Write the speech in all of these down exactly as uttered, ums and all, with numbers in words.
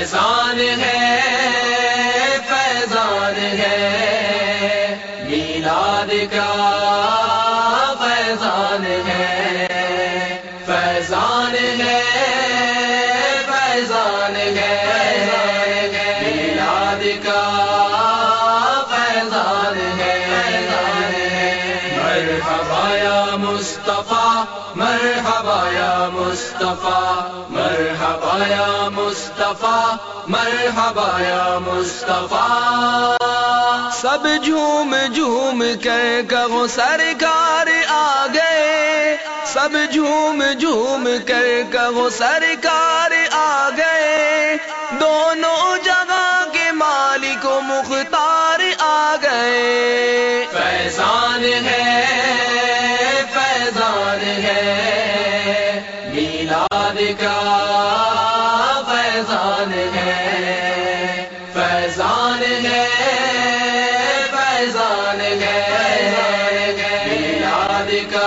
فیضان ہے فیضان ہے میلاد کا فیضان ہے فیضان ہے فیضان ہے میلاد کا فیضان ہے مرحبا یا مصطفیٰ مرحبا یا مصطفیٰ مرحبا یا مصطفیٰ مرحبا یا مصطفیٰ سب جھوم جھوم کر کہو سرکار آ گئے سب جھوم جھوم کر کہو سرکار آ گئے دونوں جگہ کے مالک و مختار آ گئے فیضان ہے فیضان ہے میلاد کا فیضان ہے فیضان ہے فیضان ہے میلاد کا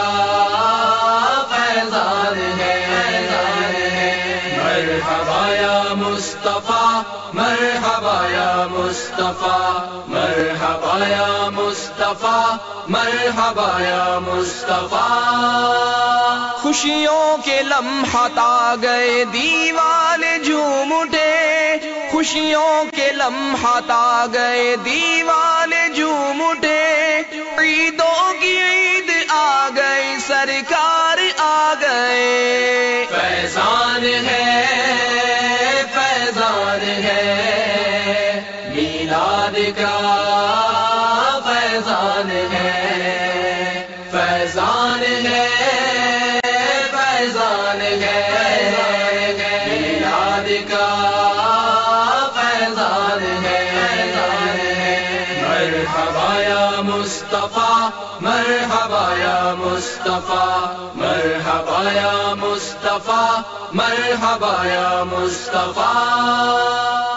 فیضان ہے مرحبا یا مصطفیٰ مرحبا یا مصطفیٰ مرحبا یا مصطفیٰ مرحبا یا مصطفیٰ خوشیوں کے لمحات آ گئے دیوانے جھوم اٹھے خوشیوں کے لمحات آ گئے دیوانے جھوم اٹھے عیدوں کی عید آ گئی سرکار آ گئے فیضان ہے فیضان ہے میلاد کا فیضان ہے فیضان ہے فیضان ہے میلاد کا فیضان ہے مرحبا یا مصطفیٰ مرحبا یا مصطفیٰ مرحبا یا مصطفیٰ مرحبا یا مصطفیٰ